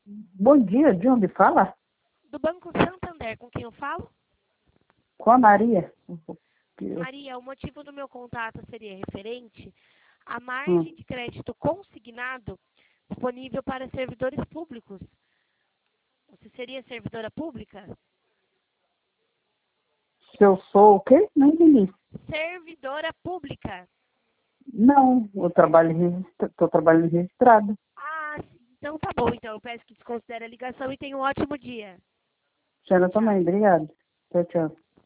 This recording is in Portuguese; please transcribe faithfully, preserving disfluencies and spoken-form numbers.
Bom dia, de onde fala? Do Banco Santander, com quem eu falo? Com a Maria. Maria, o motivo do meu contato seria referente à margem Hum. de crédito consignado disponível para servidores públicos. Você seria servidora pública? Se eu sou o quê? Não entendi. Servidora pública. Não, eu trabalho registra... tô trabalhando registrado. Ah, então tá bom. Então eu peço que desconsidere a ligação e tenha um ótimo dia. Senhora Tchau. também, obrigado. Tchau, tchau.